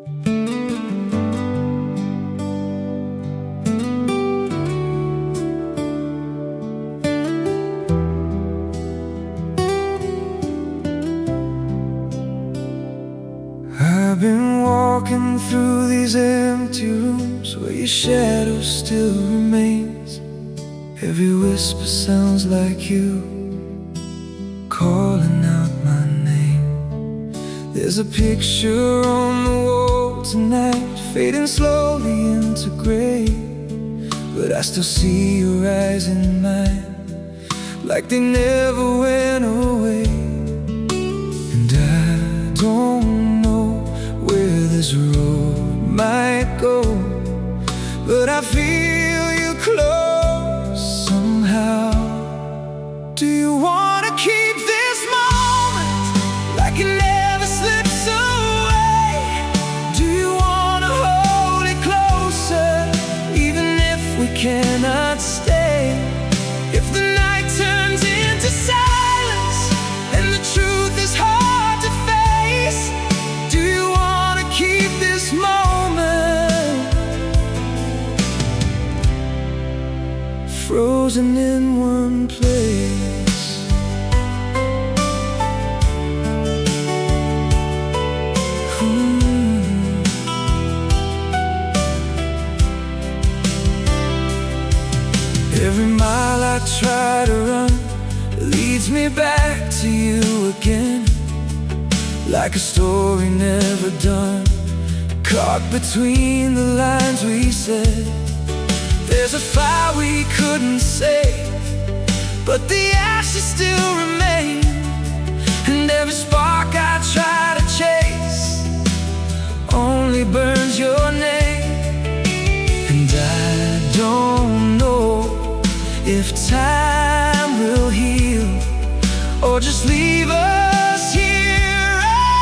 I've been walking through these empty rooms where your shadow still remains. Every whisper sounds like you calling out my name. There's a picture on the wall tonight, fading slowly into gray, but I still see your eyes in mine, like they never went away. And I don't know where this road might go, but I feel you close somehow. Do you want to keep this moment like it never slips away? Do you want to hold it closer even if we cannot stay? If the night turns into silence and the truth is hard to face, do you want to keep this moment frozen in one place? Every mile I try to run leads me back to you again, like a story never done, caught between the lines we said. There's a fire we couldn't save, but the ashes still remain, and every spark I try to chase only burns your name. And I don't know if time will heal or just leave us here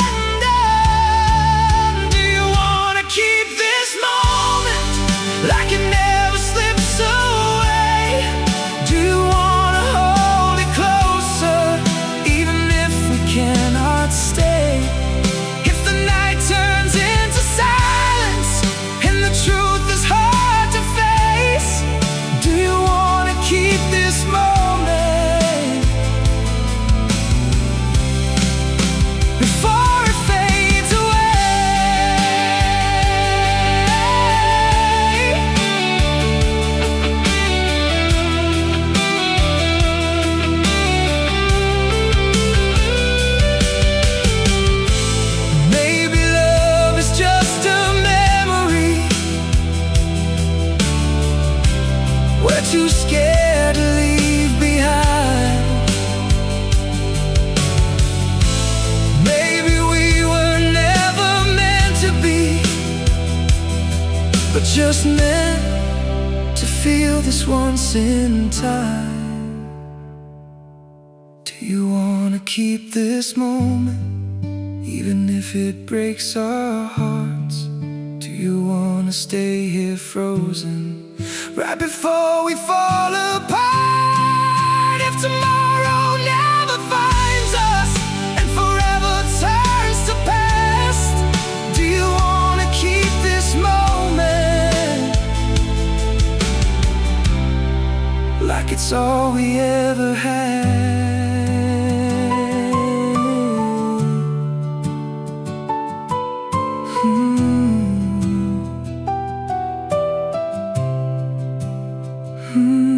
undone. Do you want to keep this moment like it never slips away? Do you want to hold it closer even if we cannot stay? If the night turns into silence and the truth is hard to face, do you want to keep this moment before it fades away? Maybe love is just a memory we're too scared to leave behind. Maybe we were never meant to be, but just meant to feel this once in time. Do you want to keep this moment even if it breaks our hearts? Do you want to stay here frozen right before we fall apart? If tomorrow never finds us and forever turns to past, do you want to keep this moment like it's all we ever had? Hmm.